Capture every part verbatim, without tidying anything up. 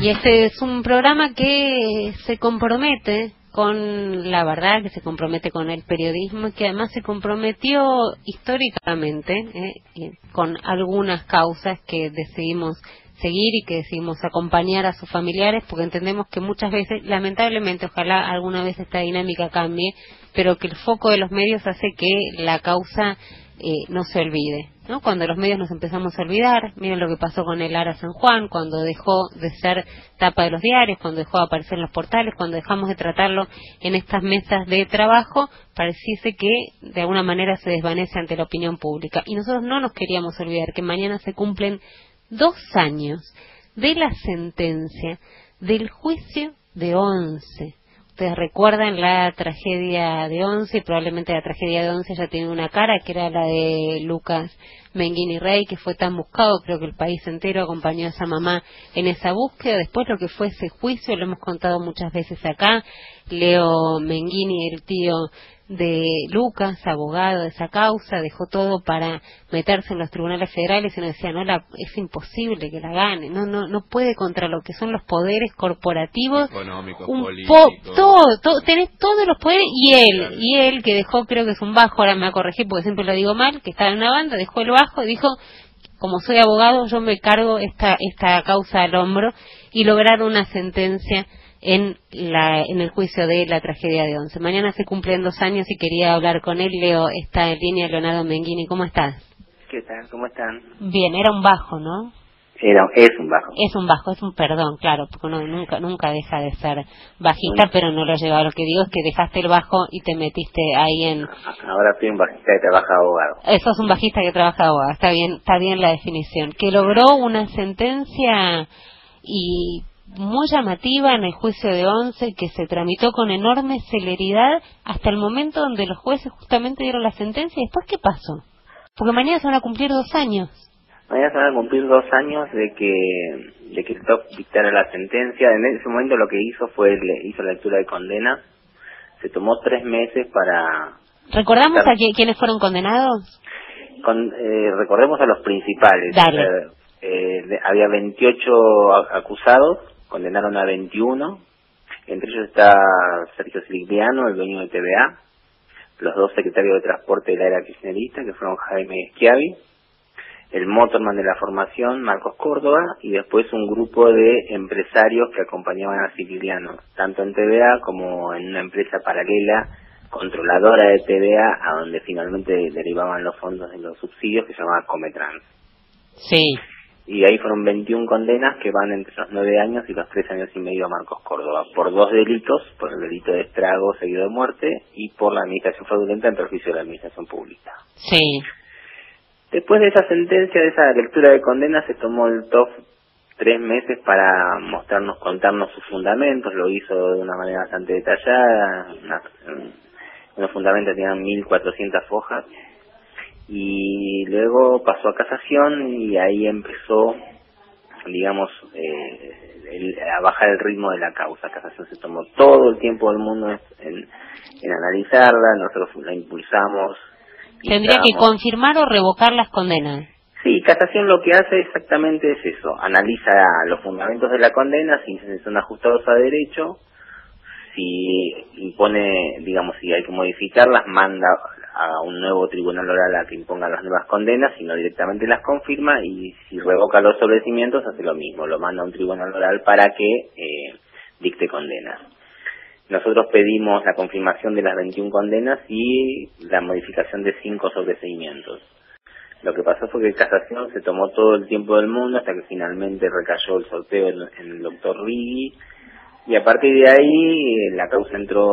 Y este es un programa que se compromete con la verdad, que se compromete con el periodismo y que además se comprometió históricamente eh, con algunas causas que decidimos seguir y que decidimos acompañar a sus familiares, porque entendemos que muchas veces, lamentablemente, ojalá alguna vez esta dinámica cambie, pero que el foco de los medios hace que la causa eh, no se olvide, ¿no? Cuando los medios nos empezamos a olvidar, miren lo que pasó con el Ara San Juan, cuando dejó de ser tapa de los diarios, cuando dejó de aparecer en los portales, cuando dejamos de tratarlo en estas mesas de trabajo, pareciese que de alguna manera se desvanece ante la opinión pública. Y nosotros no nos queríamos olvidar que mañana se cumplen dos años de la sentencia del juicio de Once. Ustedes recuerdan la tragedia de Once, y probablemente la tragedia de Once ya tiene una cara, que era la de Lucas Menguini Rey, que fue tan buscado, creo que el país entero acompañó a esa mamá en esa búsqueda. Después lo que fue ese juicio, lo hemos contado muchas veces acá. Leo Menguini, el tío de Lucas, abogado de esa causa, dejó todo para meterse en los tribunales federales y nos decía, no, la, es imposible que la gane, no no no puede contra lo que son los poderes corporativos, económicos, un políticos, po, todo, todo, tenés todos los poderes, y él, y él que dejó, creo que es un bajo, ahora me va a corregir porque siempre lo digo mal, que estaba en una banda, dejó el bajo y dijo, como soy abogado, yo me cargo esta esta causa al hombro, y lograr una sentencia en la en el juicio de la tragedia de Once. Mañana se cumplen dos años y quería hablar con él. Leo está en línea. Leonardo Menguini, ¿cómo estás? ¿Qué tal? ¿Cómo están? Bien, era un bajo, ¿no? Era, es un bajo. Es un bajo, es un perdón, claro, porque uno nunca nunca deja de ser bajista, no, pero no lo lleva. Lo que digo es que dejaste el bajo y te metiste ahí en... Ahora soy un bajista que trabaja abogado. Eso es un bajista que trabaja abogado, está bien, está bien la definición. Que logró una sentencia y muy llamativa en el juicio de Once, que se tramitó con enorme celeridad hasta el momento donde los jueces justamente dieron la sentencia. ¿Y después qué pasó? Porque mañana se van a cumplir dos años. Mañana se van a cumplir dos años de que de que el T O P dictara la sentencia. En ese momento lo que hizo fue, le hizo la lectura de condena. Se tomó tres meses para... ¿Recordamos a qui quiénes fueron condenados? Con, eh, recordemos a los principales. Dale. Eh, eh, había veintiocho acusados, condenaron a veintiuno. Entre ellos está Sergio Siligliano, el dueño de T V A, los dos secretarios de transporte de la era kirchnerista, que fueron Jaime Schiavi, el motorman de la formación, Marcos Córdoba, y después un grupo de empresarios que acompañaban a Siligliano, tanto en T V A como en una empresa paralela, controladora de T V A, a donde finalmente derivaban los fondos de los subsidios, que se llamaba Cometrans. Sí. Y ahí fueron veintiuna condenas que van entre los nueve años y los tres años y medio a Marcos Córdoba, por dos delitos, por el delito de estrago seguido de muerte y por la administración fraudulenta en perjuicio de la administración pública. Sí. Después de esa sentencia, de esa lectura de condena, se tomó el T O F tres meses para mostrarnos, contarnos sus fundamentos. Lo hizo de una manera bastante detallada. Una, unos fundamentos tenían mil cuatrocientas hojas. Y luego pasó a casación y ahí empezó, digamos, eh, el, a bajar el ritmo de la causa. Casación se tomó todo el tiempo del mundo en, en analizarla, nosotros la impulsamos. ¿Tendría que confirmar o revocar las condenas? Sí, casación lo que hace exactamente es eso, analiza los fundamentos de la condena, si son ajustados a derecho, si impone, digamos, si hay que modificarlas, manda a un nuevo tribunal oral a que imponga las nuevas condenas, sino directamente las confirma, y si revoca los establecimientos hace lo mismo, lo manda a un tribunal oral para que eh, dicte condenas. Nosotros pedimos la confirmación de las veintiuna condenas y la modificación de cinco sobreseimientos. Lo que pasó fue que casación se tomó todo el tiempo del mundo hasta que finalmente recayó el sorteo en, en el doctor Rigui, y a partir de ahí eh, la causa entró,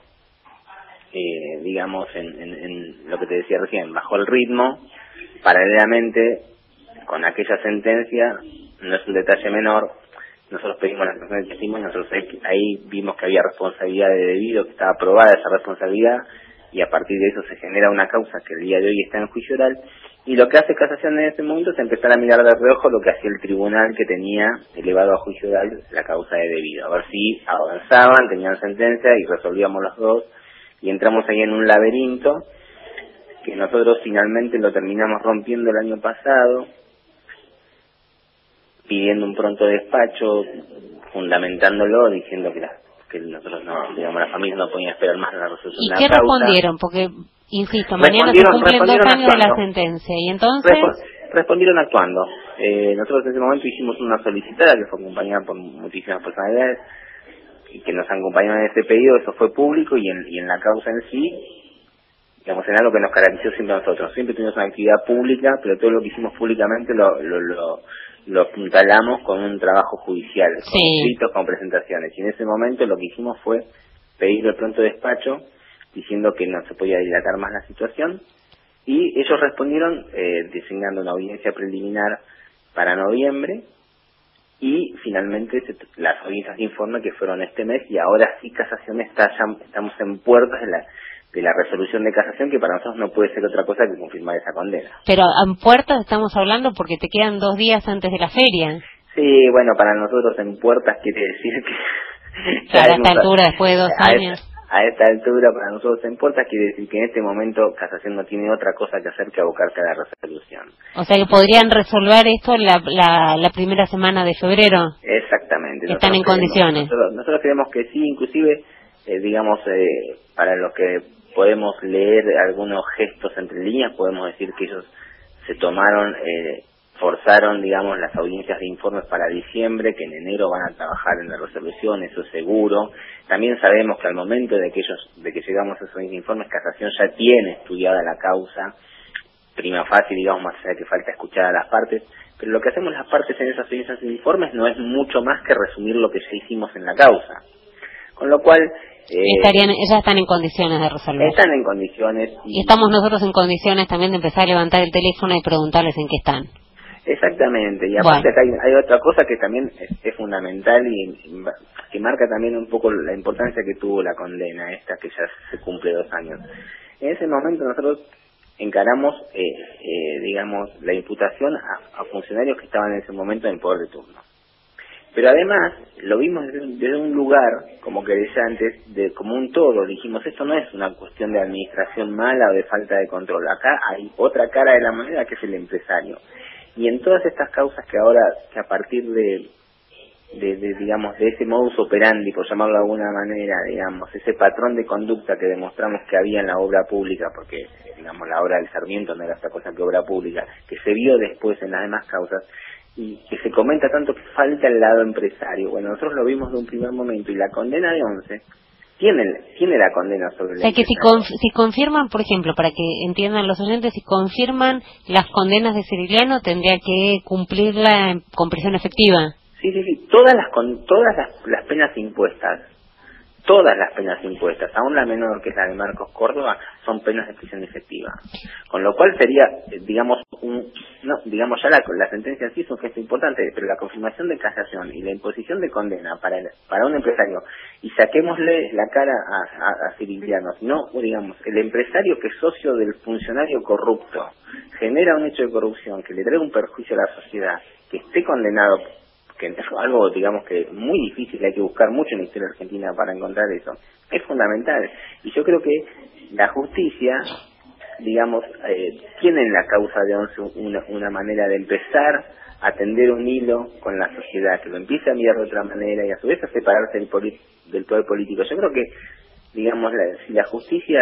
eh, digamos, en, en, en lo que te decía recién, bajó el ritmo. Paralelamente, con aquella sentencia, no es un detalle menor, nosotros pedimos la extracción de testimonio, nosotros ahí, ahí vimos que había responsabilidad de debido, que estaba aprobada esa responsabilidad, y a partir de eso se genera una causa que el día de hoy está en juicio oral, y lo que hace casación en ese momento es empezar a mirar de reojo lo que hacía el tribunal que tenía elevado a juicio oral la causa de debido, a ver si avanzaban, tenían sentencia y resolvíamos los dos, y entramos ahí en un laberinto que nosotros finalmente lo terminamos rompiendo el año pasado, pidiendo un pronto despacho, fundamentándolo, diciendo que, la, que nosotros no, digamos, las familias no podían esperar más la resolución ¿Y de la qué causa. respondieron? Porque, insisto, mañana se cumplen dos años actuando. de la sentencia, y entonces... Respo- respondieron actuando. Eh, nosotros en ese momento hicimos una solicitada que fue acompañada por muchísimas personalidades y que nos acompañaron en ese pedido. Eso fue público, y en, y en la causa en sí, digamos, en algo que nos caracterizó siempre a nosotros. Siempre tuvimos una actividad pública, pero todo lo que hicimos públicamente lo lo, lo, lo apuntalamos con un trabajo judicial, con sí. escritos, con presentaciones. Y en ese momento lo que hicimos fue pedir el pronto despacho, diciendo que no se podía dilatar más la situación, y ellos respondieron eh, designando una audiencia preliminar para noviembre, y finalmente se, las audiencias de informe que fueron este mes, y ahora sí casación está ya, estamos en puertas de la de la resolución de casación, que para nosotros no puede ser otra cosa que confirmar esa condena. Pero en puertas estamos hablando porque te quedan dos días antes de la feria. Sí, bueno, para nosotros en puertas quiere decir que... Claro, a esta altura, después de dos a años... Esta, a esta altura, para nosotros en puertas quiere decir que en este momento casación no tiene otra cosa que hacer que abocarse a la resolución. O sea que podrían resolver esto la, la, la primera semana de febrero. Exactamente. Están nosotros en creemos, condiciones. Nosotros, nosotros creemos que sí, inclusive, eh, digamos, eh, para los que podemos leer algunos gestos entre líneas, podemos decir que ellos se tomaron, eh, forzaron, digamos, las audiencias de informes para diciembre, que en enero van a trabajar en la resolución, eso es seguro. También sabemos que al momento de que ellos, de que llegamos a esos informes, casación ya tiene estudiada la causa, prima facie, digamos, más allá de que falta escuchar a las partes, pero lo que hacemos las partes en esas audiencias de informes no es mucho más que resumir lo que ya hicimos en la causa. Con lo cual... Eh, Estarían, ellas están en condiciones de resolver. Están en condiciones. Y, y estamos nosotros en condiciones también de empezar a levantar el teléfono y preguntarles en qué están. Exactamente, y aparte bueno. acá hay, hay otra cosa que también es, es fundamental y, y que marca también un poco la importancia que tuvo la condena esta, que ya se cumple dos años. En ese momento nosotros encaramos, eh, eh, digamos, la imputación a, a funcionarios que estaban en ese momento en el poder de turno. Pero además lo vimos desde, desde un lugar, como que decía antes, de como un todo. Dijimos, esto no es una cuestión de administración mala o de falta de control. Acá hay otra cara de la moneda, que es el empresario. Y en todas estas causas que ahora, que a partir de, de, de digamos, de ese modus operandi, por llamarlo de alguna manera, digamos, ese patrón de conducta que demostramos que había en la obra pública, porque, digamos, la obra del Sarmiento no era otra cosa que obra pública, que se vio después en las demás causas, y que se comenta tanto que falta el lado empresario. Bueno, nosotros lo vimos de un primer momento, y la condena de once tiene, tiene la condena sobre el empresario. O sea, que si, conf si confirman, por ejemplo, para que entiendan los oyentes, si confirman las condenas de Cirigliano, tendría que cumplirla con prisión efectiva. Sí, sí, sí, todas las, con todas las, las penas impuestas, todas las penas impuestas, aún la menor, que es la de Marcos Córdoba, son penas de prisión efectiva. Con lo cual sería, digamos, un, no, digamos ya la, la sentencia en sí es un gesto importante, pero la confirmación de casación y la imposición de condena para el, para un empresario, y saquémosle la cara a, a, a Cirigliano, no, digamos, el empresario que es socio del funcionario corrupto, genera un hecho de corrupción que le trae un perjuicio a la sociedad, que esté condenado, que es algo, digamos, que muy difícil, hay que buscar mucho en la historia argentina para encontrar eso, es fundamental. Y yo creo que la justicia, digamos, eh, tiene en la causa de once una, una manera de empezar a tender un hilo con la sociedad, que lo empiece a mirar de otra manera y a su vez a separarse del, del poder político. Yo creo que, digamos, la, si la justicia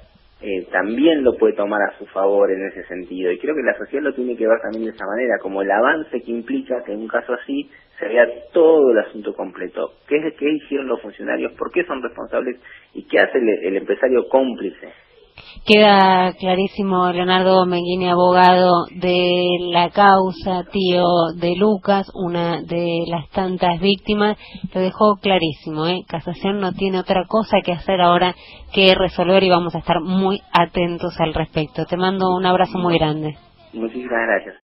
eh, también lo puede tomar a su favor en ese sentido, y creo que la sociedad lo tiene que ver también de esa manera, como el avance que implica que en un caso así se vea todo el asunto completo. ¿Qué es qué hicieron los funcionarios? ¿Por qué son responsables? ¿Y qué hace el, el empresario cómplice? Queda clarísimo, Leonardo Menghini, abogado de la causa, tío de Lucas, una de las tantas víctimas, lo dejó clarísimo, ¿eh? Casación no tiene otra cosa que hacer ahora que resolver, y vamos a estar muy atentos al respecto. Te mando un abrazo muy grande. Muchísimas gracias.